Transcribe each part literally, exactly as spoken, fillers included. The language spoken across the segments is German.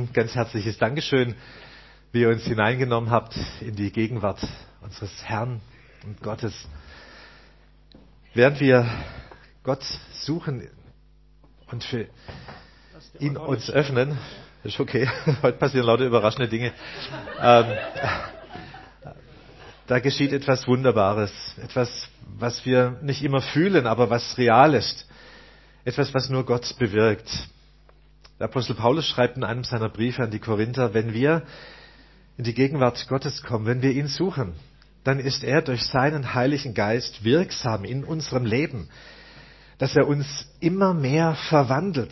Lieben, ganz herzliches Dankeschön, wie ihr uns hineingenommen habt in die Gegenwart unseres Herrn und Gottes. Während wir Gott suchen und für ihn uns öffnen, ist okay, heute passieren lauter überraschende Dinge, ähm, da geschieht etwas Wunderbares, etwas, was wir nicht immer fühlen, aber was real ist, etwas, was nur Gott bewirkt. Der Apostel Paulus schreibt in einem seiner Briefe an die Korinther, wenn wir in die Gegenwart Gottes kommen, wenn wir ihn suchen, dann ist er durch seinen Heiligen Geist wirksam in unserem Leben, dass er uns immer mehr verwandelt.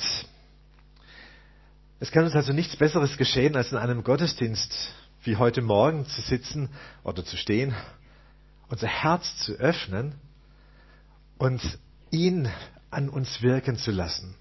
Es kann uns also nichts Besseres geschehen, als in einem Gottesdienst wie heute Morgen zu sitzen oder zu stehen, unser Herz zu öffnen und ihn an uns wirken zu lassen.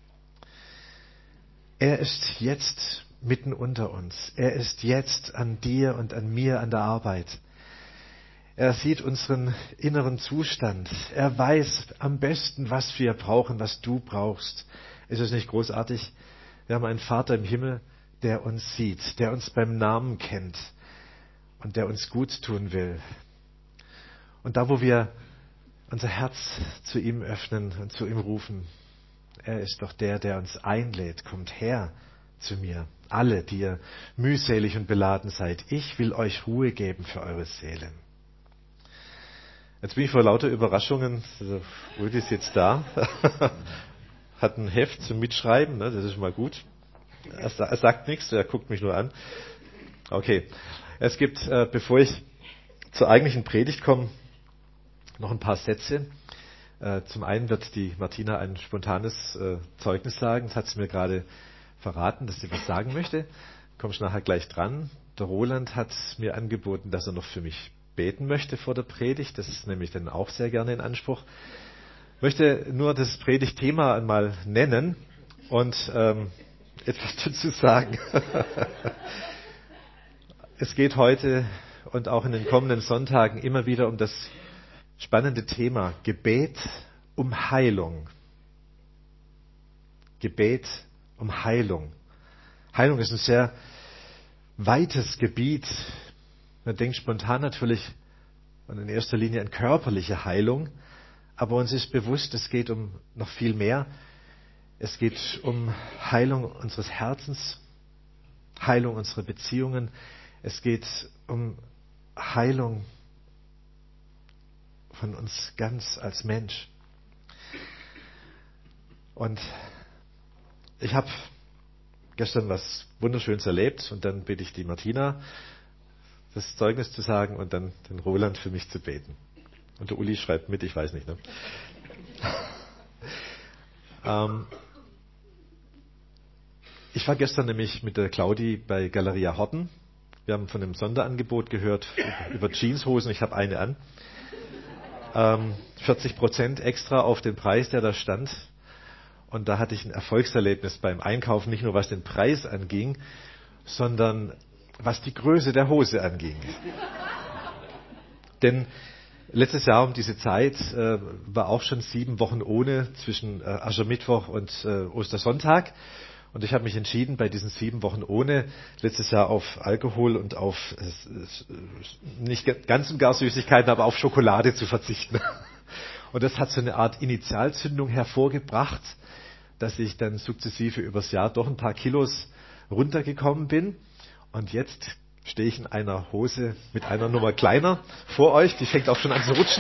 Er ist jetzt mitten unter uns. Er ist jetzt an dir und an mir an der Arbeit. Er sieht unseren inneren Zustand. Er weiß am besten, was wir brauchen, was du brauchst. Ist es nicht großartig? Wir haben einen Vater im Himmel, der uns sieht, der uns beim Namen kennt und der uns gut tun will. Und da, wo wir unser Herz zu ihm öffnen und zu ihm rufen, er ist doch der, der uns einlädt. Kommt her zu mir, alle, die ihr mühselig und beladen seid. Ich will euch Ruhe geben für eure Seelen. Jetzt bin ich vor lauter Überraschungen. Also, Rudi ist jetzt da. Hat ein Heft zum Mitschreiben, ne? Das ist schon mal gut. Er, er sagt nichts, er guckt mich nur an. Okay. Es gibt, äh, bevor ich zur eigentlichen Predigt komme, noch ein paar Sätze. Zum einen wird die Martina ein spontanes äh, Zeugnis sagen. Das hat sie mir gerade verraten, dass sie was sagen möchte. Kommst nachher gleich dran. Der Roland hat mir angeboten, dass er noch für mich beten möchte vor der Predigt. Das nehme ich dann auch sehr gerne in Anspruch. Ich möchte nur das Predigtthema einmal nennen und ähm, etwas dazu sagen. Es geht heute und auch in den kommenden Sonntagen immer wieder um das spannende Thema Gebet um Heilung. Gebet um Heilung. Heilung ist ein sehr weites Gebiet. Man denkt spontan natürlich und in erster Linie an körperliche Heilung, aber uns ist bewusst, es geht um noch viel mehr. Es geht um Heilung unseres Herzens, Heilung unserer Beziehungen. Es geht um Heilung von uns ganz als Mensch. Und ich habe gestern was Wunderschönes erlebt und dann bitte ich die Martina, das Zeugnis zu sagen und dann den Roland für mich zu beten. Und der Uli schreibt mit, ich weiß nicht. Ne? ähm, ich war gestern nämlich mit der Claudi bei Galeria Horten. Wir haben von einem Sonderangebot gehört über Jeanshosen. Ich habe eine an. vierzig Prozent extra auf den Preis, der da stand. Und da hatte ich ein Erfolgserlebnis beim Einkaufen, nicht nur was den Preis anging, sondern was die Größe der Hose anging. Denn letztes Jahr um diese Zeit äh, war auch schon sieben Wochen ohne zwischen äh, Aschermittwoch und äh, Ostersonntag. Und ich habe mich entschieden, bei diesen sieben Wochen ohne letztes Jahr auf Alkohol und auf äh, nicht ganz und gar Süßigkeiten, aber auf Schokolade zu verzichten. Und das hat so eine Art Initialzündung hervorgebracht, dass ich dann sukzessive übers Jahr doch ein paar Kilos runtergekommen bin. Und jetzt stehe ich in einer Hose mit einer Nummer kleiner vor euch. Die fängt auch schon an zu rutschen.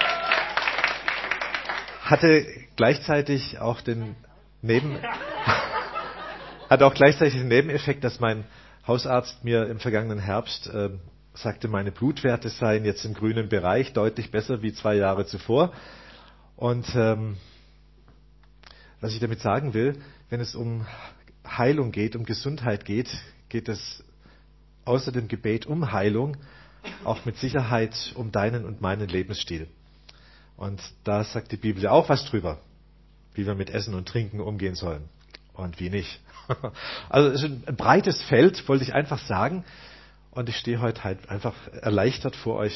Hatte gleichzeitig auch den Neben... Hat auch gleichzeitig den Nebeneffekt, dass mein Hausarzt mir im vergangenen Herbst äh, sagte, meine Blutwerte seien jetzt im grünen Bereich, deutlich besser wie zwei Jahre zuvor. Und ähm, was ich damit sagen will, wenn es um Heilung geht, um Gesundheit geht, geht es außer dem Gebet um Heilung auch mit Sicherheit um deinen und meinen Lebensstil. Und da sagt die Bibel ja auch was drüber, wie wir mit Essen und Trinken umgehen sollen und wie nicht. Also es ist ein breites Feld, wollte ich einfach sagen. Und ich stehe heute halt einfach erleichtert vor euch.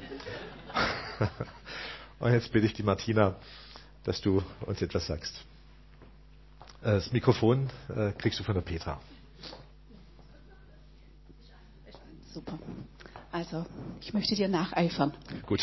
Und jetzt bitte ich die Martina, dass du uns etwas sagst. Das Mikrofon kriegst du von der Petra. Super. Also, ich möchte dir nacheifern. Gut.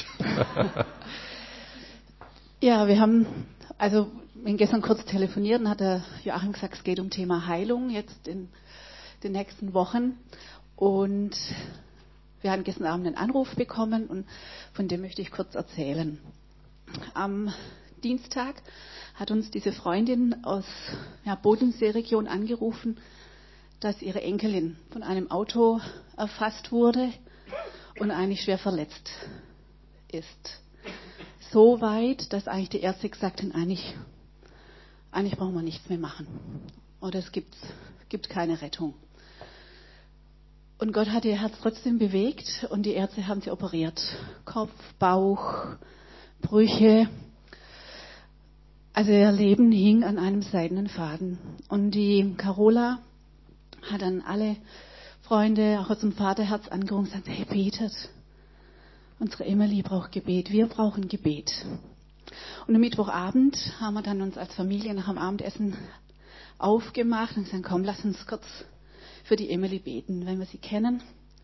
Ja, wir haben, also, wir haben gestern kurz telefoniert und hat der Joachim gesagt, es geht um Thema Heilung jetzt in den nächsten Wochen. Und wir haben gestern Abend einen Anruf bekommen und von dem möchte ich kurz erzählen. Am Dienstag hat uns diese Freundin aus der ja, Bodenseeregion angerufen, dass ihre Enkelin von einem Auto erfasst wurde und eigentlich schwer verletzt ist. So weit, dass eigentlich die Ärzte gesagt haben, eigentlich, eigentlich brauchen wir nichts mehr machen. Oder es gibt, gibt keine Rettung. Und Gott hat ihr Herz trotzdem bewegt und die Ärzte haben sie operiert. Kopf, Bauch, Brüche. Also ihr Leben hing an einem seidenen Faden. Und die Carola hat dann alle Freunde, auch aus dem Vaterherz angerufen und gesagt, hey, betet. Unsere Emily braucht Gebet, wir brauchen Gebet. Und am Mittwochabend haben wir dann uns als Familie nach dem Abendessen aufgemacht und gesagt, komm, lass uns kurz für die Emily beten, wenn wir sie kennen.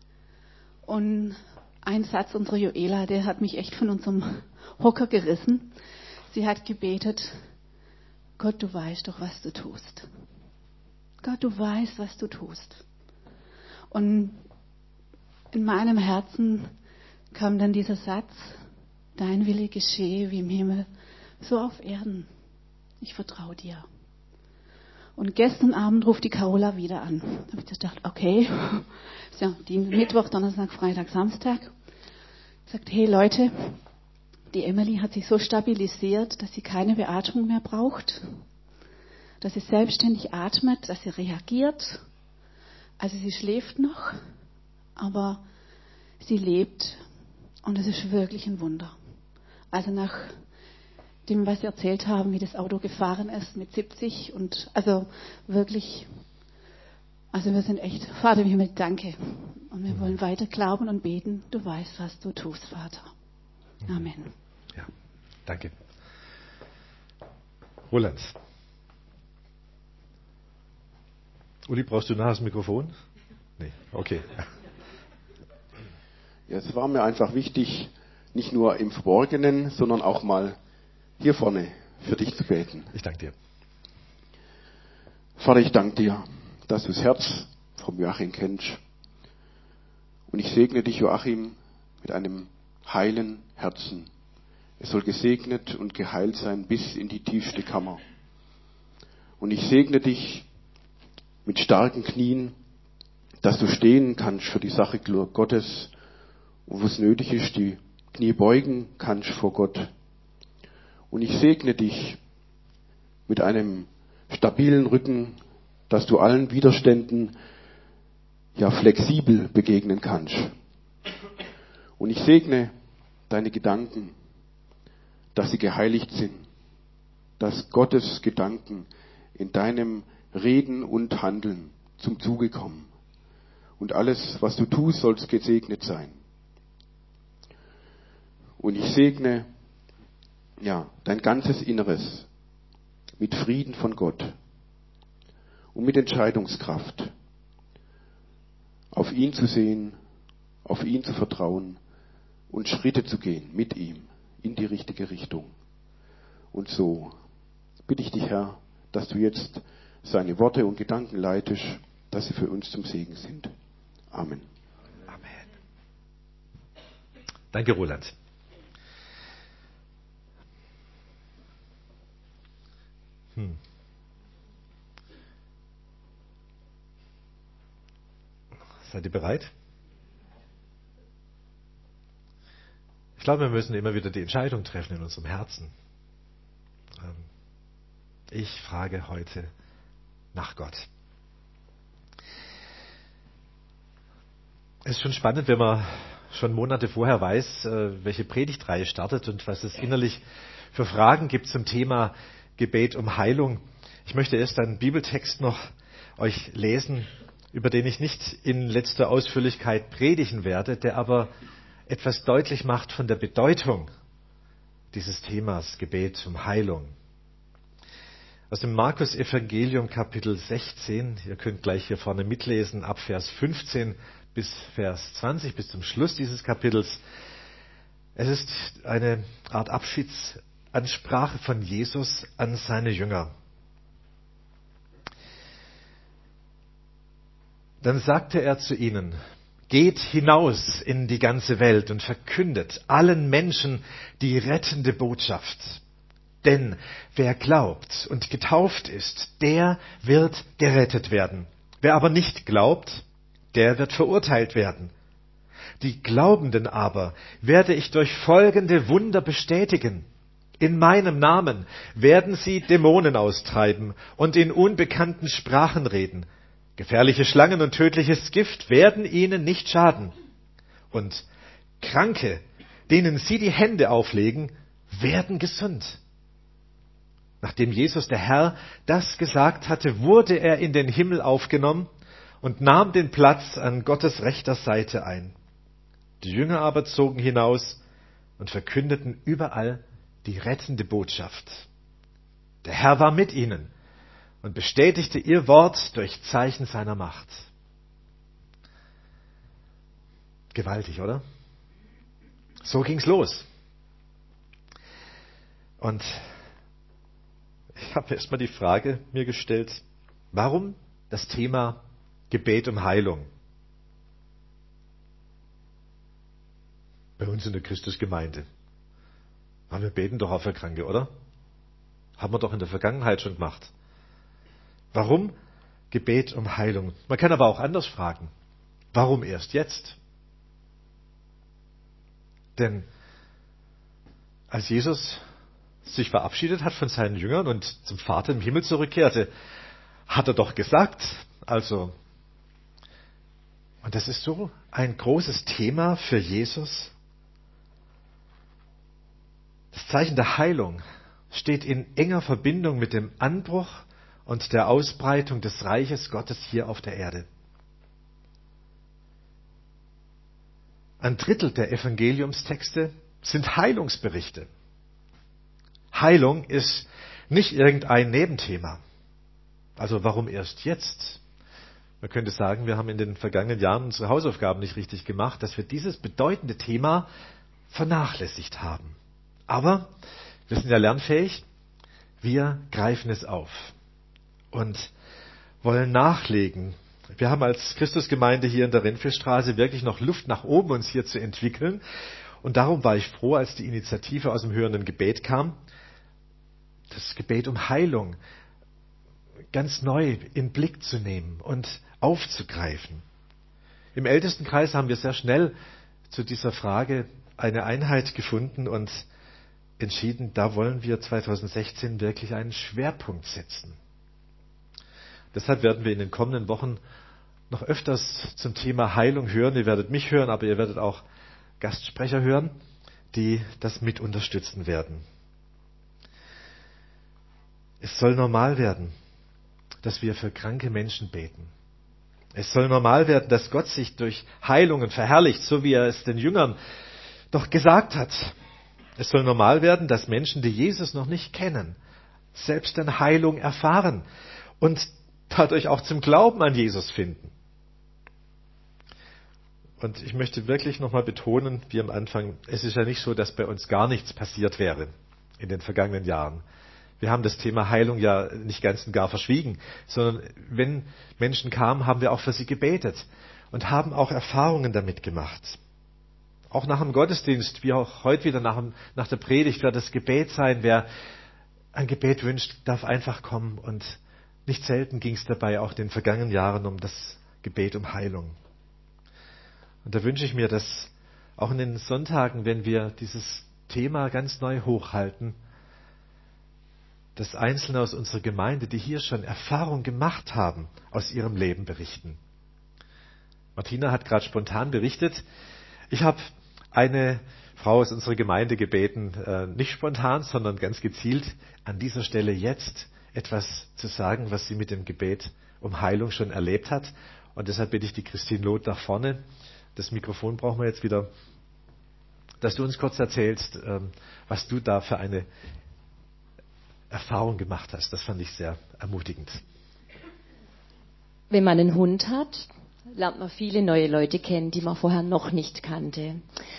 Und ein Satz unserer Joela, der hat mich echt von unserem Hocker gerissen. Sie hat gebetet, Gott, du weißt doch, was du tust. Gott, du weißt, was du tust. Und in meinem Herzen kam dann dieser Satz, dein Wille geschehe wie im Himmel, so auf Erden. Ich vertraue dir. Und gestern Abend ruft die Carola wieder an. Da habe ich gedacht, okay, ist ja Mittwoch, Donnerstag, Freitag, Samstag. Sagt, hey Leute, die Emily hat sich so stabilisiert, dass sie keine Beatmung mehr braucht, dass sie selbstständig atmet, dass sie reagiert. Also sie schläft noch, aber sie lebt und es ist wirklich ein Wunder. Also nach dem, was Sie erzählt haben, wie das Auto gefahren ist mit siebzig und also wirklich, also wir sind echt, Vater im Himmel, danke. Und wir wollen weiter glauben und beten, du weißt, was du tust, Vater. Amen. Ja, danke. Roland. Uli, brauchst du nachher das Mikrofon? Nee, okay. Ja, es war mir einfach wichtig, nicht nur im Verborgenen, sondern auch mal hier vorne für dich zu beten. Ich danke dir. Vater, ich danke dir, dass du das Herz vom Joachim kennst. Und ich segne dich, Joachim, mit einem heilen Herzen. Es soll gesegnet und geheilt sein bis in die tiefste Kammer. Und ich segne dich mit starken Knien, dass du stehen kannst für die Sache Gottes und wo es nötig ist, die Knie beugen kannst vor Gott. Und ich segne dich mit einem stabilen Rücken, dass du allen Widerständen ja flexibel begegnen kannst. Und ich segne deine Gedanken, dass sie geheiligt sind, dass Gottes Gedanken in deinem Reden und Handeln zum Zuge kommen. Und alles, was du tust, soll gesegnet sein. Und ich segne ja, dein ganzes Inneres mit Frieden von Gott und mit Entscheidungskraft, auf ihn zu sehen, auf ihn zu vertrauen und Schritte zu gehen mit ihm in die richtige Richtung. Und so bitte ich dich, Herr, dass du jetzt seine Worte und Gedanken leitest, dass sie für uns zum Segen sind. Amen. Amen. Danke, Roland. Hm. Seid ihr bereit? Ich glaube, wir müssen immer wieder die Entscheidung treffen in unserem Herzen. Ich frage heute nach Gott. Es ist schon spannend, wenn man schon Monate vorher weiß, welche Predigtreihe startet und was es innerlich für Fragen gibt zum Thema Gebet um Heilung. Ich möchte erst einen Bibeltext noch euch lesen, über den ich nicht in letzter Ausführlichkeit predigen werde, der aber etwas deutlich macht von der Bedeutung dieses Themas Gebet um Heilung. Aus dem Markus-Evangelium Kapitel sechzehn, ihr könnt gleich hier vorne mitlesen, ab Vers fünfzehn bis Vers zwanzig, bis zum Schluss dieses Kapitels. Es ist eine Art Abschiedsansprache von Jesus an seine Jünger. Dann sagte er zu ihnen: Geht hinaus in die ganze Welt und verkündet allen Menschen die rettende Botschaft. Denn wer glaubt und getauft ist, der wird gerettet werden. Wer aber nicht glaubt, der wird verurteilt werden. Die Glaubenden aber werde ich durch folgende Wunder bestätigen. In meinem Namen werden sie Dämonen austreiben und in unbekannten Sprachen reden. Gefährliche Schlangen und tödliches Gift werden ihnen nicht schaden. Und Kranke, denen sie die Hände auflegen, werden gesund. Nachdem Jesus, der Herr, das gesagt hatte, wurde er in den Himmel aufgenommen und nahm den Platz an Gottes rechter Seite ein. Die Jünger aber zogen hinaus und verkündeten überall die rettende Botschaft. Der Herr war mit ihnen und bestätigte ihr Wort durch Zeichen seiner Macht. Gewaltig, oder? So ging's los. Und ich habe erstmal die Frage mir gestellt, warum das Thema Gebet um Heilung? Bei uns in der Christusgemeinde. Aber wir beten doch auch für Kranke, oder? Haben wir doch in der Vergangenheit schon gemacht. Warum Gebet um Heilung? Man kann aber auch anders fragen. Warum erst jetzt? Denn als Jesus sich verabschiedet hat von seinen Jüngern und zum Vater im Himmel zurückkehrte, hat er doch gesagt, also, und das ist so ein großes Thema für Jesus. Das Zeichen der Heilung steht in enger Verbindung mit dem Anbruch und der Ausbreitung des Reiches Gottes hier auf der Erde. Ein Drittel der Evangeliumstexte sind Heilungsberichte. Heilung ist nicht irgendein Nebenthema. Also warum erst jetzt? Man könnte sagen, wir haben in den vergangenen Jahren unsere Hausaufgaben nicht richtig gemacht, dass wir dieses bedeutende Thema vernachlässigt haben. Aber wir sind ja lernfähig, wir greifen es auf und wollen nachlegen. Wir haben als Christusgemeinde hier in der Rennfieldstraße wirklich noch Luft nach oben, uns hier zu entwickeln. Und darum war ich froh, als die Initiative aus dem hörenden Gebet kam, das Gebet um Heilung ganz neu in Blick zu nehmen und aufzugreifen. Im Ältestenkreis haben wir sehr schnell zu dieser Frage eine Einheit gefunden und entschieden, da wollen wir zwanzig sechzehn wirklich einen Schwerpunkt setzen. Deshalb werden wir in den kommenden Wochen noch öfters zum Thema Heilung hören. Ihr werdet mich hören, aber ihr werdet auch Gastsprecher hören, die das mit unterstützen werden. Es soll normal werden, dass wir für kranke Menschen beten. Es soll normal werden, dass Gott sich durch Heilungen verherrlicht, so wie er es den Jüngern doch gesagt hat. Es soll normal werden, dass Menschen, die Jesus noch nicht kennen, selbst eine Heilung erfahren und dadurch auch zum Glauben an Jesus finden. Und ich möchte wirklich nochmal betonen, wie am Anfang, es ist ja nicht so, dass bei uns gar nichts passiert wäre in den vergangenen Jahren. Wir haben das Thema Heilung ja nicht ganz und gar verschwiegen, sondern wenn Menschen kamen, haben wir auch für sie gebetet und haben auch Erfahrungen damit gemacht. Auch nach dem Gottesdienst, wie auch heute wieder nach, nach der Predigt, wird das Gebet sein. Wer ein Gebet wünscht, darf einfach kommen. Und nicht selten ging es dabei auch in den vergangenen Jahren um das Gebet um Heilung. Und da wünsche ich mir, dass auch in den Sonntagen, wenn wir dieses Thema ganz neu hochhalten, dass Einzelne aus unserer Gemeinde, die hier schon Erfahrung gemacht haben, aus ihrem Leben berichten. Martina hat gerade spontan berichtet, ich habe eine Frau aus unserer Gemeinde gebeten, nicht spontan, sondern ganz gezielt, an dieser Stelle jetzt etwas zu sagen, was sie mit dem Gebet um Heilung schon erlebt hat. Und deshalb bitte ich die Christine Loth nach vorne. Das Mikrofon brauchen wir jetzt wieder, dass du uns kurz erzählst, was du da für eine Erfahrung gemacht hast. Das fand ich sehr ermutigend. Wenn man einen Hund hat, lernt man viele neue Leute kennen, die man vorher noch nicht kannte.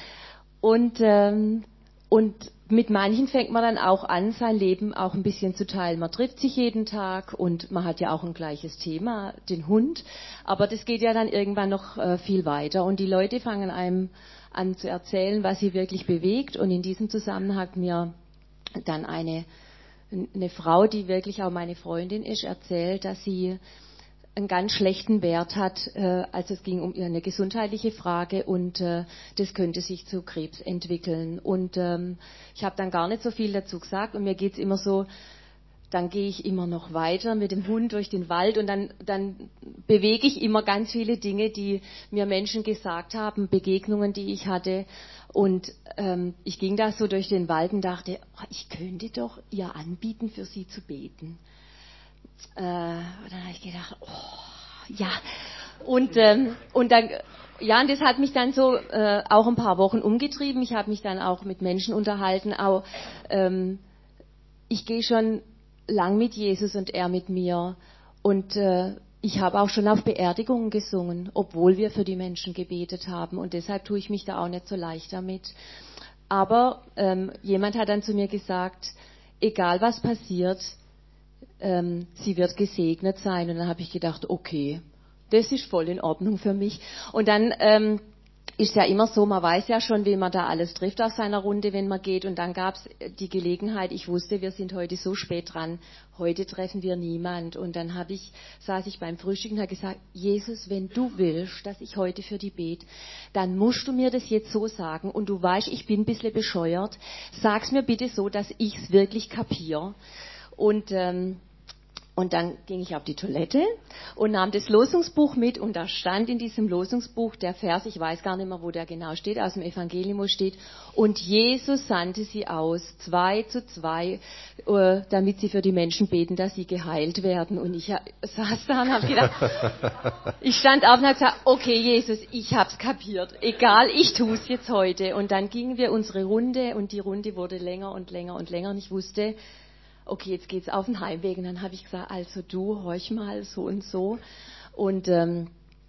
Und, ähm, und mit manchen fängt man dann auch an, sein Leben auch ein bisschen zu teilen. Man trifft sich jeden Tag und man hat ja auch ein gleiches Thema, den Hund. Aber das geht ja dann irgendwann noch äh, viel weiter. Und die Leute fangen einem an zu erzählen, was sie wirklich bewegt. Und in diesem Zusammenhang hat mir dann eine, eine Frau, die wirklich auch meine Freundin ist, erzählt, dass sie einen ganz schlechten Wert hat, äh, also es ging um eine gesundheitliche Frage und äh, das könnte sich zu Krebs entwickeln. Und ähm, ich habe dann gar nicht so viel dazu gesagt und mir geht's immer so, dann gehe ich immer noch weiter mit dem Hund durch den Wald und dann, dann bewege ich immer ganz viele Dinge, die mir Menschen gesagt haben, Begegnungen, die ich hatte. Und ähm, ich ging da so durch den Wald und dachte, oh, ich könnte doch ihr anbieten, für sie zu beten. Äh, und dann habe ich gedacht, oh, ja. Und, ähm, und dann, ja, und das hat mich dann so äh, auch ein paar Wochen umgetrieben. Ich habe mich dann auch mit Menschen unterhalten. Auch, ähm, ich gehe schon lang mit Jesus und er mit mir. Und äh, ich habe auch schon auf Beerdigungen gesungen, obwohl wir für die Menschen gebetet haben. Und deshalb tue ich mich da auch nicht so leicht damit. Aber ähm, jemand hat dann zu mir gesagt, egal was passiert, ähm, sie wird gesegnet sein. Und dann habe ich gedacht, okay, das ist voll in Ordnung für mich. Und dann ähm, ist ja immer so, man weiß ja schon, wen man da alles trifft auf seiner Runde, wenn man geht. Und dann gab es die Gelegenheit, ich wusste, wir sind heute so spät dran, heute treffen wir niemand. Und dann habe ich, saß ich beim Frühstück und habe gesagt, Jesus, wenn du willst, dass ich heute für die bete, dann musst du mir das jetzt so sagen. Und du weißt, ich bin ein bisschen bescheuert. Sag's mir bitte so, dass ich's wirklich kapiere. Und ähm, Und dann ging ich auf die Toilette und nahm das Losungsbuch mit und da stand in diesem Losungsbuch der Vers, ich weiß gar nicht mehr, wo der genau steht, aus dem Evangelium steht, und Jesus sandte sie aus, zwei zu zwei, äh, damit sie für die Menschen beten, dass sie geheilt werden. Und ich saß da und habe gedacht, ich stand auf und habe gesagt, okay Jesus, ich hab's kapiert, egal, ich tue es jetzt heute. Und dann gingen wir unsere Runde und die Runde wurde länger und länger und länger und ich wusste, okay, jetzt geht's auf den Heimweg. Und dann habe ich gesagt, also du, horch mal, so und so. Und ähm,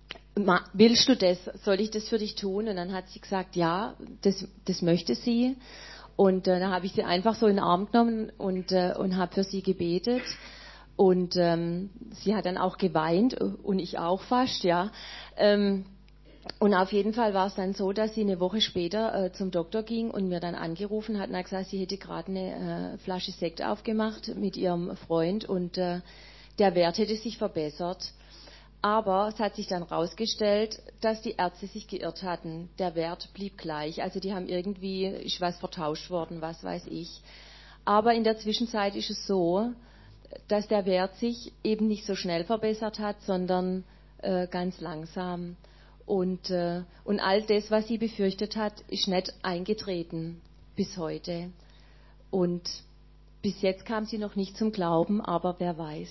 willst du das? Soll ich das für dich tun? Und dann hat sie gesagt, ja, das, das möchte sie. Und äh, dann habe ich sie einfach so in den Arm genommen und, äh, und habe für sie gebetet. Und ähm, sie hat dann auch geweint und ich auch fast, ja. Ähm, Und auf jeden Fall war es dann so, dass sie eine Woche später äh, zum Doktor ging und mir dann angerufen hat und hat gesagt, sie hätte gerade eine äh, Flasche Sekt aufgemacht mit ihrem Freund und äh, der Wert hätte sich verbessert. Aber es hat sich dann rausgestellt, dass die Ärzte sich geirrt hatten. Der Wert blieb gleich. Also die haben irgendwie, ist was vertauscht worden, was weiß ich. Aber in der Zwischenzeit ist es so, dass der Wert sich eben nicht so schnell verbessert hat, sondern äh, ganz langsam. Und, äh, und all das, was sie befürchtet hat, ist nicht eingetreten bis heute. Und bis jetzt kam sie noch nicht zum Glauben, aber wer weiß.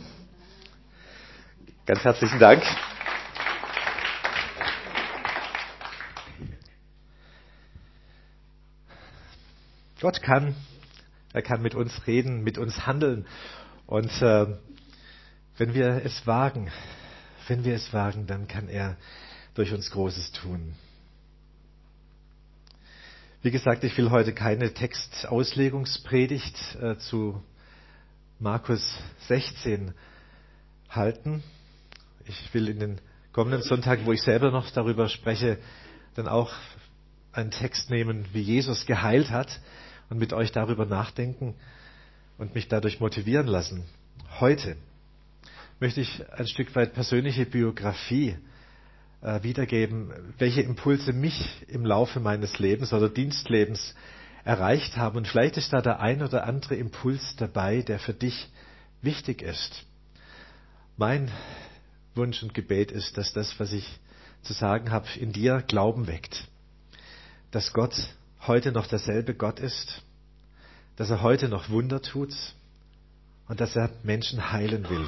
Ganz herzlichen Dank. Gott kann, er kann mit uns reden, mit uns handeln. Und äh, wenn wir es wagen, wenn wir es wagen, dann kann er durch uns Großes tun. Wie gesagt, ich will heute keine Textauslegungspredigt äh, zu Markus sechzehn halten. Ich will in den kommenden Sonntag, wo ich selber noch darüber spreche, dann auch einen Text nehmen, wie Jesus geheilt hat und mit euch darüber nachdenken und mich dadurch motivieren lassen. Heute möchte ich ein Stück weit persönliche Biografie wiedergeben, welche Impulse mich im Laufe meines Lebens oder Dienstlebens erreicht haben. Und vielleicht ist da der ein oder andere Impuls dabei, der für dich wichtig ist. Mein Wunsch und Gebet ist, dass das, was ich zu sagen habe, in dir Glauben weckt. Dass Gott heute noch derselbe Gott ist, dass er heute noch Wunder tut und dass er Menschen heilen will.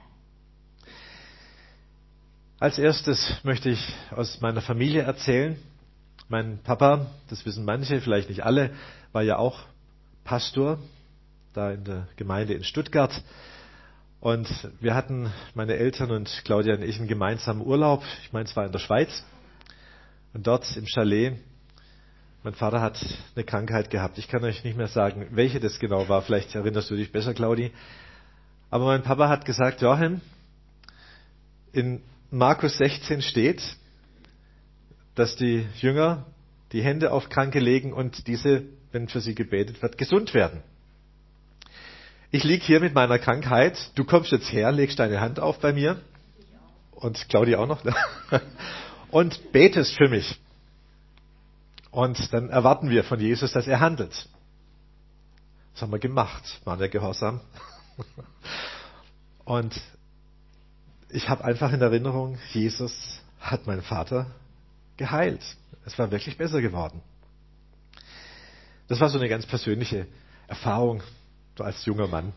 Als erstes möchte ich aus meiner Familie erzählen. Mein Papa, das wissen manche, vielleicht nicht alle, war ja auch Pastor, da in der Gemeinde in Stuttgart. Und wir hatten, meine Eltern und Claudia und ich, einen gemeinsamen Urlaub. Ich meine, es war in der Schweiz. Und dort im Chalet, mein Vater hat eine Krankheit gehabt. Ich kann euch nicht mehr sagen, welche das genau war. Vielleicht erinnerst du dich besser, Claudi. Aber mein Papa hat gesagt, Joachim, in Markus sechzehn steht, dass die Jünger die Hände auf Kranke legen und diese, wenn für sie gebetet wird, gesund werden. Ich liege hier mit meiner Krankheit, du kommst jetzt her, legst deine Hand auf bei mir und Claudia auch noch und betest für mich. Und dann erwarten wir von Jesus, dass er handelt. Das haben wir gemacht, waren wir gehorsam. Und ich habe einfach in Erinnerung, Jesus hat meinen Vater geheilt. Es war wirklich besser geworden. Das war so eine ganz persönliche Erfahrung, so als junger Mann.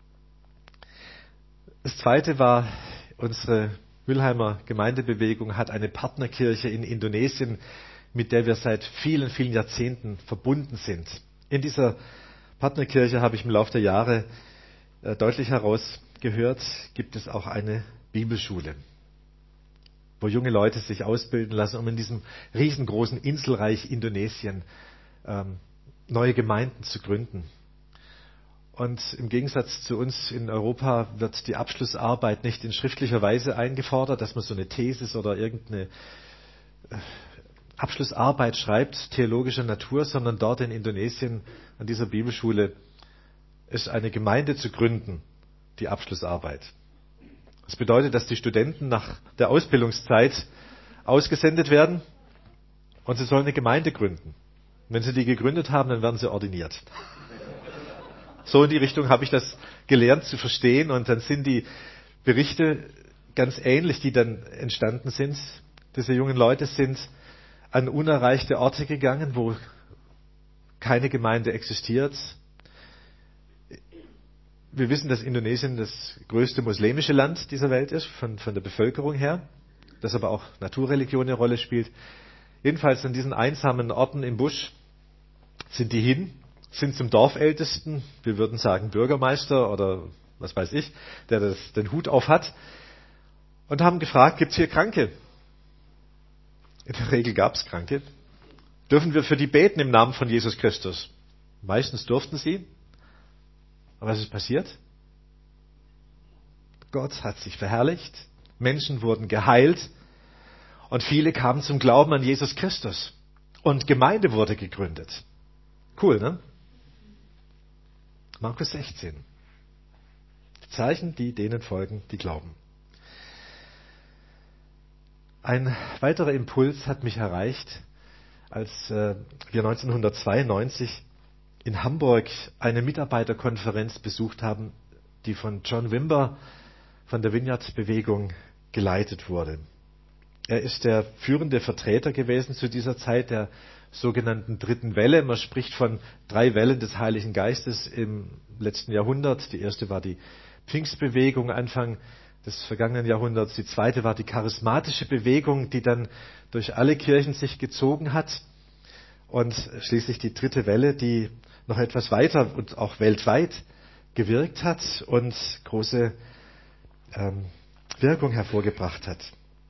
Das zweite war, unsere Mülheimer Gemeindebewegung hat eine Partnerkirche in Indonesien, mit der wir seit vielen, vielen Jahrzehnten verbunden sind. In dieser Partnerkirche habe ich im Laufe der Jahre deutlich herausgehört, gibt es auch eine Bibelschule, wo junge Leute sich ausbilden lassen, um in diesem riesengroßen Inselreich Indonesien ähm, neue Gemeinden zu gründen. Und im Gegensatz zu uns in Europa wird die Abschlussarbeit nicht in schriftlicher Weise eingefordert, dass man so eine Thesis oder irgendeine Abschlussarbeit schreibt, theologischer Natur, sondern dort in Indonesien an dieser Bibelschule ist eine Gemeinde zu gründen, die Abschlussarbeit. Das bedeutet, dass die Studenten nach der Ausbildungszeit ausgesendet werden und sie sollen eine Gemeinde gründen. Und wenn sie die gegründet haben, dann werden sie ordiniert. So in die Richtung habe ich das gelernt zu verstehen und dann sind die Berichte ganz ähnlich, die dann entstanden sind. Diese jungen Leute sind an unerreichte Orte gegangen, wo keine Gemeinde existiert. Wir wissen, dass Indonesien das größte muslimische Land dieser Welt ist, von, von der Bevölkerung her, dass aber auch Naturreligion eine Rolle spielt. Jedenfalls an diesen einsamen Orten im Busch sind die hin, sind zum Dorfältesten, wir würden sagen Bürgermeister oder was weiß ich, der das, den Hut auf hat, und haben gefragt, gibt es hier Kranke? In der Regel gab es Kranke. Dürfen wir für die beten im Namen von Jesus Christus? Meistens durften sie. Aber was ist passiert? Gott hat sich verherrlicht, Menschen wurden geheilt und viele kamen zum Glauben an Jesus Christus. Und Gemeinde wurde gegründet. Cool, ne? Markus sechzehn. Die Zeichen, die denen folgen, die glauben. Ein weiterer Impuls hat mich erreicht, als äh, wir neunzehnhundertzweiundneunzig in Hamburg eine Mitarbeiterkonferenz besucht haben, die von John Wimber von der Vineyard-Bewegung geleitet wurde. Er ist der führende Vertreter gewesen zu dieser Zeit der sogenannten dritten Welle. Man spricht von drei Wellen des Heiligen Geistes im letzten Jahrhundert. Die erste war die Pfingstbewegung Anfang des vergangenen Jahrhunderts. Die zweite war die charismatische Bewegung, die dann durch alle Kirchen sich gezogen hat. Und schließlich die dritte Welle, die noch etwas weiter und auch weltweit gewirkt hat und große ähm, Wirkung hervorgebracht hat.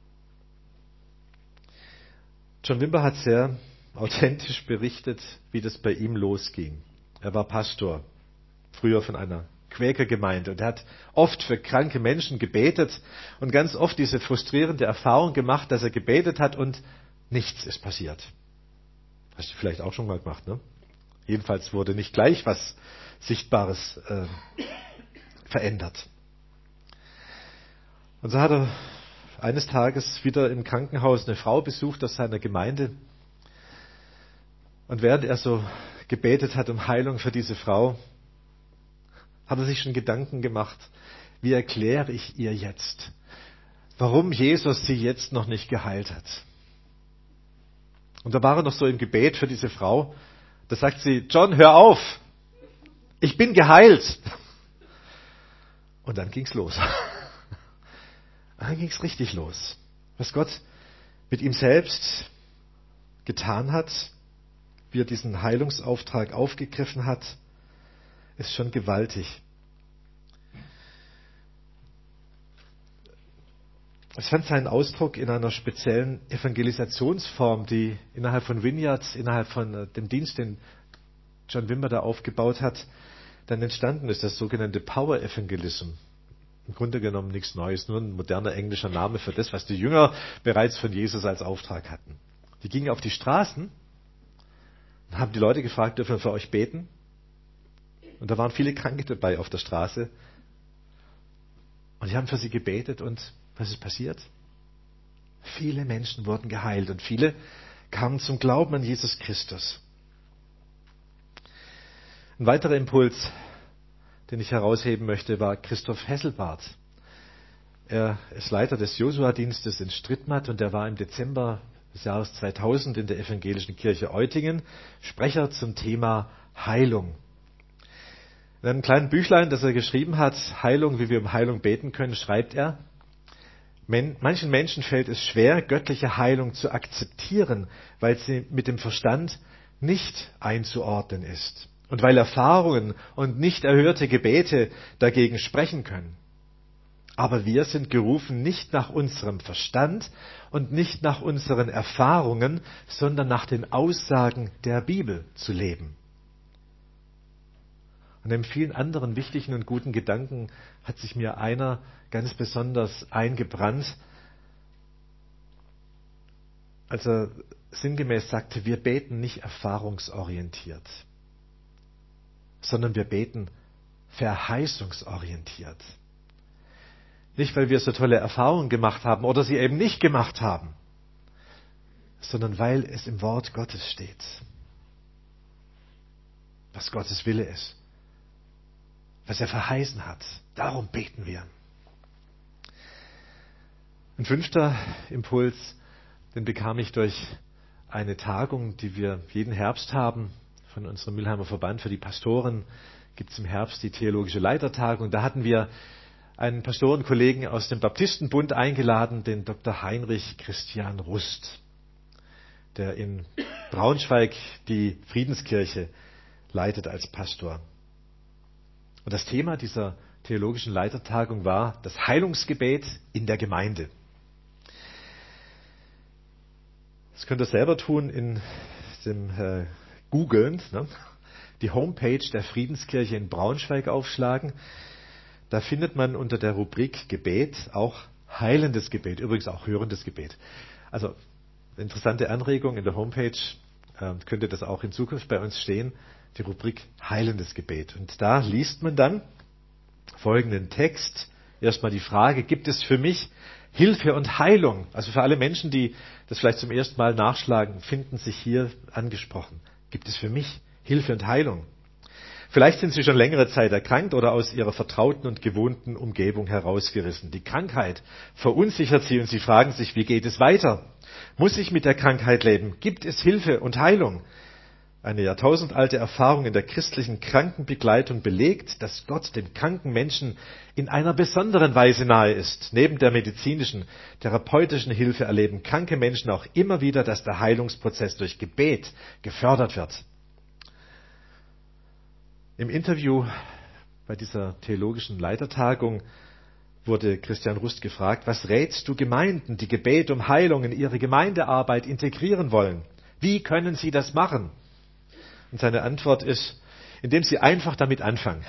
John Wimber hat sehr authentisch berichtet, wie das bei ihm losging. Er war Pastor, früher von einer Quäkergemeinde, und er hat oft für kranke Menschen gebetet und ganz oft diese frustrierende Erfahrung gemacht, dass er gebetet hat und nichts ist passiert. Hast du vielleicht auch schon mal gemacht, ne? Jedenfalls wurde nicht gleich was Sichtbares äh, verändert. Und so hat er eines Tages wieder im Krankenhaus eine Frau besucht aus seiner Gemeinde. Und während er so gebetet hat um Heilung für diese Frau, hat er sich schon Gedanken gemacht, wie erkläre ich ihr jetzt, warum Jesus sie jetzt noch nicht geheilt hat. Und da war er noch so im Gebet für diese Frau. Da sagt sie, John, hör auf, ich bin geheilt. Und dann ging's los. Dann ging's richtig los. Was Gott mit ihm selbst getan hat, wie er diesen Heilungsauftrag aufgegriffen hat, ist schon gewaltig. Es fand seinen Ausdruck in einer speziellen Evangelisationsform, die innerhalb von Vineyard, innerhalb von dem Dienst, den John Wimber da aufgebaut hat, dann entstanden ist, das sogenannte Power Evangelism. Im Grunde genommen nichts Neues, nur ein moderner englischer Name für das, was die Jünger bereits von Jesus als Auftrag hatten. Die gingen auf die Straßen und haben die Leute gefragt, dürfen wir für euch beten? Und da waren viele Kranke dabei auf der Straße. Und die haben für sie gebetet und was ist passiert? Viele Menschen wurden geheilt und viele kamen zum Glauben an Jesus Christus. Ein weiterer Impuls, den ich herausheben möchte, war Christoph Hesselbart. Er ist Leiter des Josua-Dienstes in Strittmatt und er war im Dezember des Jahres zweitausend in der Evangelischen Kirche Eutingen Sprecher zum Thema Heilung. In einem kleinen Büchlein, das er geschrieben hat, Heilung, wie wir um Heilung beten können, schreibt er, manchen Menschen fällt es schwer, göttliche Heilung zu akzeptieren, weil sie mit dem Verstand nicht einzuordnen ist und weil Erfahrungen und nicht erhörte Gebete dagegen sprechen können. Aber wir sind gerufen, nicht nach unserem Verstand und nicht nach unseren Erfahrungen, sondern nach den Aussagen der Bibel zu leben. Und neben vielen anderen wichtigen und guten Gedanken hat sich mir einer ganz besonders eingebrannt, als er sinngemäß sagte, wir beten nicht erfahrungsorientiert, sondern wir beten verheißungsorientiert. Nicht, weil wir so tolle Erfahrungen gemacht haben oder sie eben nicht gemacht haben, sondern weil es im Wort Gottes steht, was Gottes Wille ist, was er verheißen hat. Darum beten wir. Ein fünfter Impuls, den bekam ich durch eine Tagung, die wir jeden Herbst haben, von unserem Mülheimer Verband für die Pastoren, gibt es im Herbst die theologische Leitertagung. Da hatten wir einen Pastorenkollegen aus dem Baptistenbund eingeladen, den Doktor Heinrich Christian Rust, der in Braunschweig die Friedenskirche leitet als Pastor. Und das Thema dieser theologischen Leitertagung war das Heilungsgebet in der Gemeinde. Das könnt ihr selber tun in dem äh, Googeln, ne? Die Homepage der Friedenskirche in Braunschweig aufschlagen. Da findet man unter der Rubrik Gebet auch heilendes Gebet, übrigens auch hörendes Gebet. Also interessante Anregung in der Homepage, äh, könnte das auch in Zukunft bei uns stehen, die Rubrik heilendes Gebet. Und da liest man dann folgenden Text. Erstmal die Frage, gibt es für mich Hilfe und Heilung? Also für alle Menschen, die das vielleicht zum ersten Mal nachschlagen, finden sich hier angesprochen. Gibt es für mich Hilfe und Heilung? Vielleicht sind Sie schon längere Zeit erkrankt oder aus Ihrer vertrauten und gewohnten Umgebung herausgerissen. Die Krankheit verunsichert Sie und Sie fragen sich, wie geht es weiter? Muss ich mit der Krankheit leben? Gibt es Hilfe und Heilung? Eine jahrtausendalte Erfahrung in der christlichen Krankenbegleitung belegt, dass Gott den kranken Menschen in einer besonderen Weise nahe ist. Neben der medizinischen, therapeutischen Hilfe erleben kranke Menschen auch immer wieder, dass der Heilungsprozess durch Gebet gefördert wird. Im Interview bei dieser theologischen Leitertagung wurde Christian Rust gefragt, was rätst du Gemeinden, die Gebet um Heilung in ihre Gemeindearbeit integrieren wollen? Wie können sie das machen? Und seine Antwort ist, indem sie einfach damit anfangen.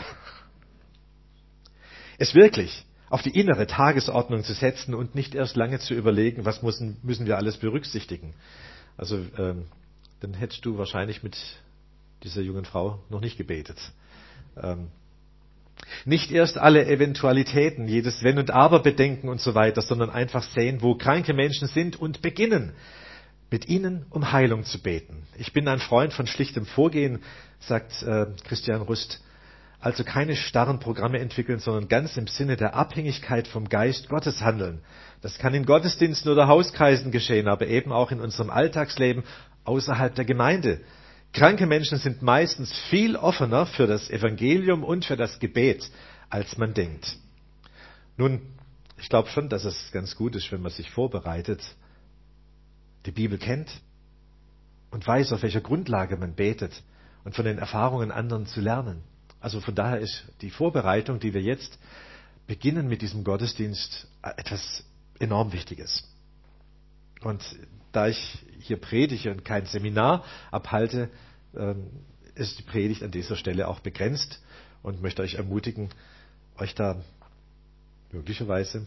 Es wirklich auf die innere Tagesordnung zu setzen und nicht erst lange zu überlegen, was müssen, müssen wir alles berücksichtigen. Also ähm, dann hättest du wahrscheinlich mit dieser jungen Frau noch nicht gebetet. Ähm, nicht erst alle Eventualitäten, jedes Wenn und Aber bedenken und so weiter, sondern einfach sehen, wo kranke Menschen sind und beginnen, mit ihnen um Heilung zu beten. Ich bin ein Freund von schlichtem Vorgehen, sagt äh, Christian Rust. Also keine starren Programme entwickeln, sondern ganz im Sinne der Abhängigkeit vom Geist Gottes handeln. Das kann in Gottesdiensten oder Hauskreisen geschehen, aber eben auch in unserem Alltagsleben außerhalb der Gemeinde. Kranke Menschen sind meistens viel offener für das Evangelium und für das Gebet, als man denkt. Nun, ich glaube schon, dass es ganz gut ist, wenn man sich vorbereitet, die Bibel kennt und weiß, auf welcher Grundlage man betet und von den Erfahrungen anderen zu lernen. Also von daher ist die Vorbereitung, die wir jetzt beginnen mit diesem Gottesdienst, etwas enorm wichtig ist. Und da ich hier predige und kein Seminar abhalte, ist die Predigt an dieser Stelle auch begrenzt und möchte euch ermutigen, euch da möglicherweise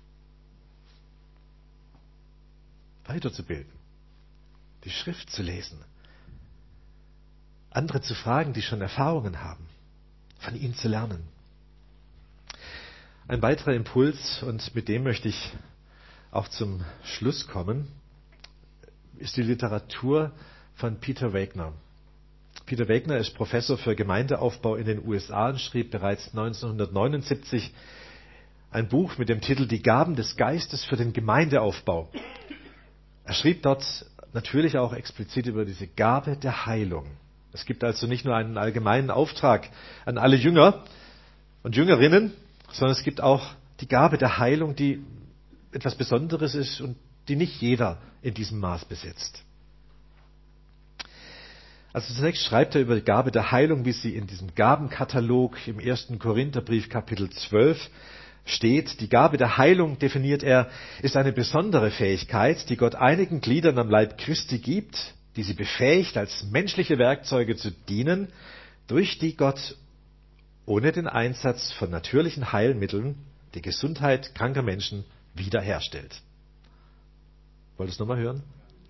weiterzubilden, die Schrift zu lesen, andere zu fragen, die schon Erfahrungen haben, von ihnen zu lernen. Ein weiterer Impuls, und mit dem möchte ich auch zum Schluss kommen, ist die Literatur von Peter Wagner. Peter Wagner ist Professor für Gemeindeaufbau in den U S A und schrieb bereits neunzehnhundertneunundsiebzig ein Buch mit dem Titel Die Gaben des Geistes für den Gemeindeaufbau. Er schrieb dort natürlich auch explizit über diese Gabe der Heilung. Es gibt also nicht nur einen allgemeinen Auftrag an alle Jünger und Jüngerinnen, sondern es gibt auch die Gabe der Heilung, die etwas Besonderes ist und die nicht jeder in diesem Maß besitzt. Also zunächst schreibt er über die Gabe der Heilung, wie sie in diesem Gabenkatalog im ersten Korintherbrief Kapitel zwölf steht. Die Gabe der Heilung, definiert er, ist eine besondere Fähigkeit, die Gott einigen Gliedern am Leib Christi gibt, die sie befähigt, als menschliche Werkzeuge zu dienen, durch die Gott ohne den Einsatz von natürlichen Heilmitteln die Gesundheit kranker Menschen wiederherstellt. Wollt ihr es nochmal hören?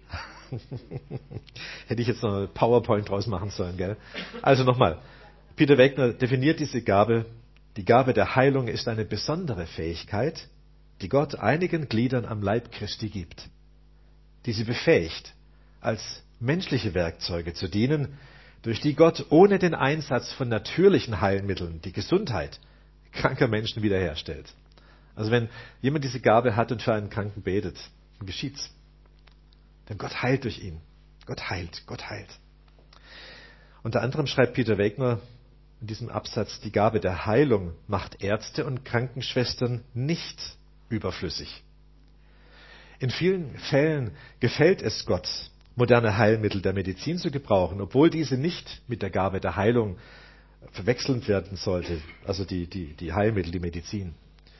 Hätte ich jetzt noch eine PowerPoint draus machen sollen, gell? Also nochmal. Peter Wagner definiert diese Gabe. Die Gabe der Heilung ist eine besondere Fähigkeit, die Gott einigen Gliedern am Leib Christi gibt, die sie befähigt, als menschliche Werkzeuge zu dienen, durch die Gott ohne den Einsatz von natürlichen Heilmitteln die Gesundheit kranker Menschen wiederherstellt. Also wenn jemand diese Gabe hat und für einen Kranken betet, dann geschieht's. Denn Gott heilt durch ihn. Gott heilt, Gott heilt. Unter anderem schreibt Peter Wagner in diesem Absatz, die Gabe der Heilung macht Ärzte und Krankenschwestern nicht überflüssig. In vielen Fällen gefällt es Gott, moderne Heilmittel der Medizin zu gebrauchen, obwohl diese nicht mit der Gabe der Heilung verwechselt werden sollte, also die, die, die Heilmittel, die Medizin.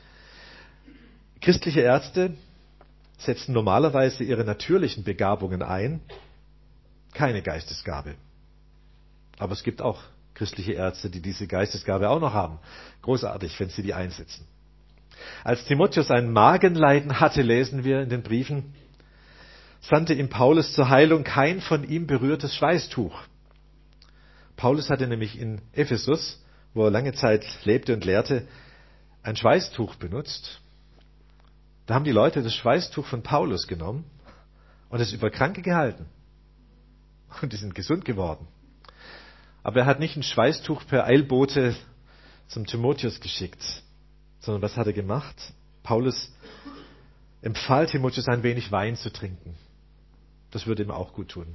Christliche Ärzte setzen normalerweise ihre natürlichen Begabungen ein, keine Geistesgabe. Aber es gibt auch christliche Ärzte, die diese Geistesgabe auch noch haben. Großartig, wenn sie die einsetzen. Als Timotheus ein Magenleiden hatte, lesen wir in den Briefen, sandte ihm Paulus zur Heilung kein von ihm berührtes Schweißtuch. Paulus hatte nämlich in Ephesus, wo er lange Zeit lebte und lehrte, ein Schweißtuch benutzt. Da haben die Leute das Schweißtuch von Paulus genommen und es über Kranke gehalten. Und die sind gesund geworden. Aber er hat nicht ein Schweißtuch per Eilbote zum Timotheus geschickt, sondern was hat er gemacht? Paulus empfahl Timotheus, ein wenig Wein zu trinken. Das würde ihm auch gut tun.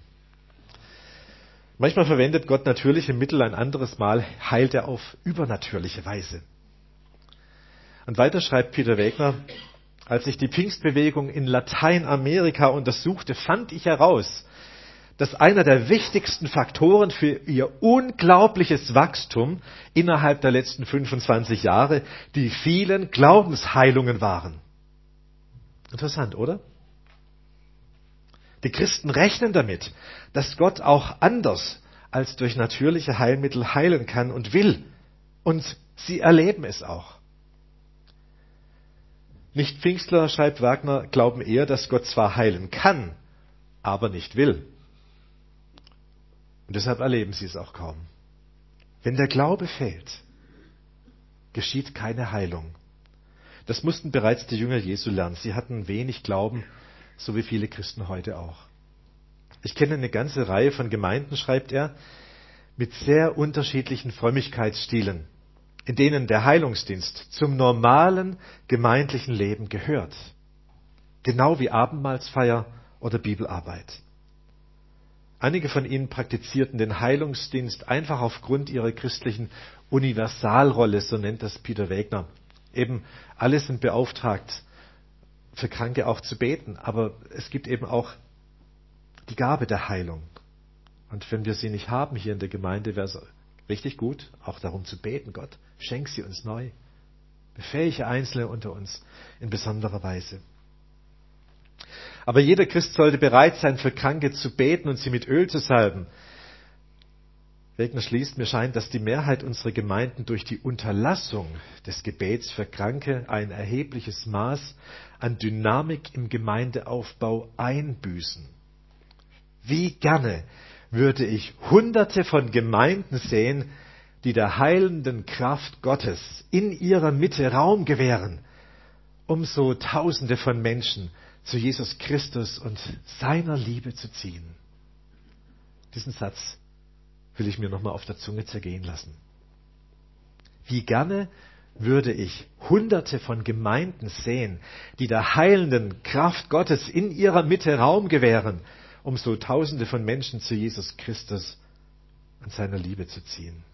Manchmal verwendet Gott natürliche Mittel, ein anderes Mal heilt er auf übernatürliche Weise. Und weiter schreibt Peter Wagner, als ich die Pfingstbewegung in Lateinamerika untersuchte, fand ich heraus, dass einer der wichtigsten Faktoren für ihr unglaubliches Wachstum innerhalb der letzten fünfundzwanzig Jahre die vielen Glaubensheilungen waren. Interessant, oder? Die Christen rechnen damit, dass Gott auch anders als durch natürliche Heilmittel heilen kann und will. Und sie erleben es auch. Nicht-Pfingstler, schreibt Wagner, glauben eher, dass Gott zwar heilen kann, aber nicht will. Und deshalb erleben sie es auch kaum. Wenn der Glaube fehlt, geschieht keine Heilung. Das mussten bereits die Jünger Jesu lernen. Sie hatten wenig Glauben, so wie viele Christen heute auch. Ich kenne eine ganze Reihe von Gemeinden, schreibt er, mit sehr unterschiedlichen Frömmigkeitsstilen, in denen der Heilungsdienst zum normalen gemeindlichen Leben gehört. Genau wie Abendmahlsfeier oder Bibelarbeit. Einige von ihnen praktizierten den Heilungsdienst einfach aufgrund ihrer christlichen Universalrolle, so nennt das Peter Wagner. Eben, alle sind beauftragt, für Kranke auch zu beten, aber es gibt eben auch die Gabe der Heilung. Und wenn wir sie nicht haben hier in der Gemeinde, wäre es richtig gut, auch darum zu beten. Gott, schenk sie uns neu. Befähige Einzelne unter uns in besonderer Weise. Aber jeder Christ sollte bereit sein, für Kranke zu beten und sie mit Öl zu salben. Wegner schließt, mir scheint, dass die Mehrheit unserer Gemeinden durch die Unterlassung des Gebets für Kranke ein erhebliches Maß an Dynamik im Gemeindeaufbau einbüßen. Wie gerne würde ich Hunderte von Gemeinden sehen, die der heilenden Kraft Gottes in ihrer Mitte Raum gewähren, um so Tausende von Menschen zu Jesus Christus und seiner Liebe zu ziehen. Diesen Satz will ich mir nochmal auf der Zunge zergehen lassen. Wie gerne würde ich Hunderte von Gemeinden sehen, die der heilenden Kraft Gottes in ihrer Mitte Raum gewähren, um so Tausende von Menschen zu Jesus Christus und seiner Liebe zu ziehen.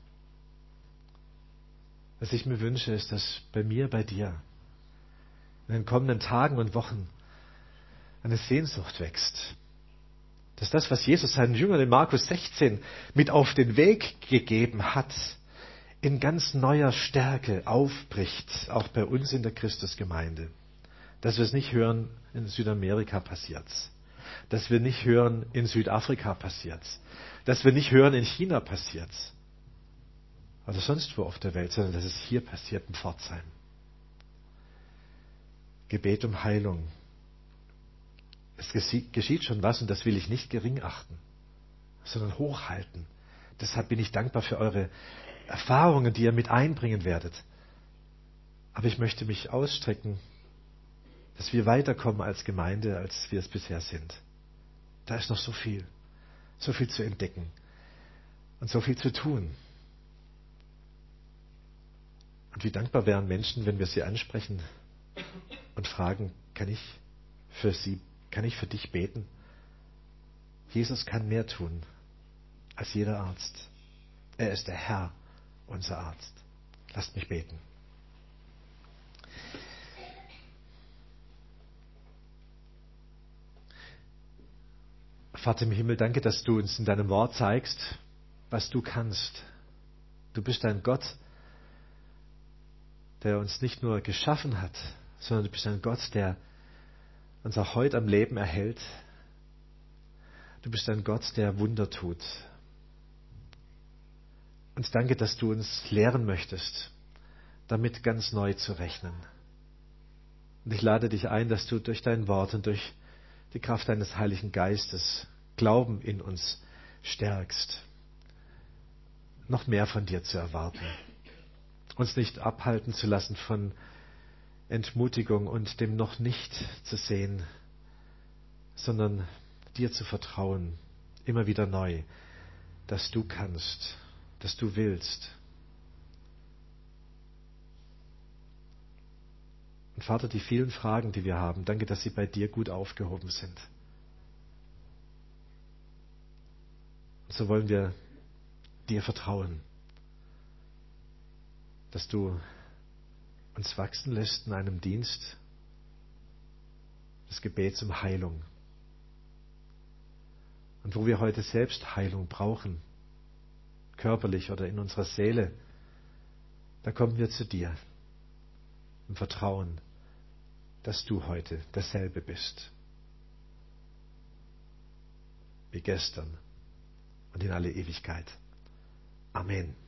Was ich mir wünsche, ist, dass bei mir, bei dir in den kommenden Tagen und Wochen eine Sehnsucht wächst. Dass das, was Jesus seinen Jüngern in Markus sechzehn mit auf den Weg gegeben hat, in ganz neuer Stärke aufbricht, auch bei uns in der Christusgemeinde. Dass wir es nicht hören, in Südamerika passiert's. Dass wir nicht hören, in Südafrika passiert's. Dass wir nicht hören, in China passiert's. Oder sonst wo auf der Welt, sondern dass es hier passiert in Pforzheim. Gebet um Heilung. Es geschieht schon was und das will ich nicht gering achten, sondern hochhalten. Deshalb bin ich dankbar für eure Erfahrungen, die ihr mit einbringen werdet. Aber ich möchte mich ausstrecken, dass wir weiterkommen als Gemeinde, als wir es bisher sind. Da ist noch so viel, so viel zu entdecken und so viel zu tun. Und wie dankbar wären Menschen, wenn wir sie ansprechen und fragen, kann ich für sie, kann ich für dich beten? Jesus kann mehr tun als jeder Arzt. Er ist der Herr, unser Arzt. Lasst mich beten. Vater im Himmel, danke, dass du uns in deinem Wort zeigst, was du kannst. Du bist ein Gott, der uns nicht nur geschaffen hat, sondern du bist ein Gott, der uns auch heute am Leben erhält. Du bist ein Gott, der Wunder tut. Und danke, dass du uns lehren möchtest, damit ganz neu zu rechnen. Und ich lade dich ein, dass du durch dein Wort und durch die Kraft deines Heiligen Geistes Glauben in uns stärkst, noch mehr von dir zu erwarten. Uns nicht abhalten zu lassen von Entmutigung und dem noch nicht zu sehen, sondern dir zu vertrauen, immer wieder neu, dass du kannst, dass du willst. Und Vater, die vielen Fragen, die wir haben, danke, dass sie bei dir gut aufgehoben sind. Und so wollen wir dir vertrauen, dass du uns wachsen lässt in einem Dienst des Gebets um Heilung. Und wo wir heute selbst Heilung brauchen, körperlich oder in unserer Seele, da kommen wir zu dir im Vertrauen, dass du heute derselbe bist wie gestern und in alle Ewigkeit. Amen.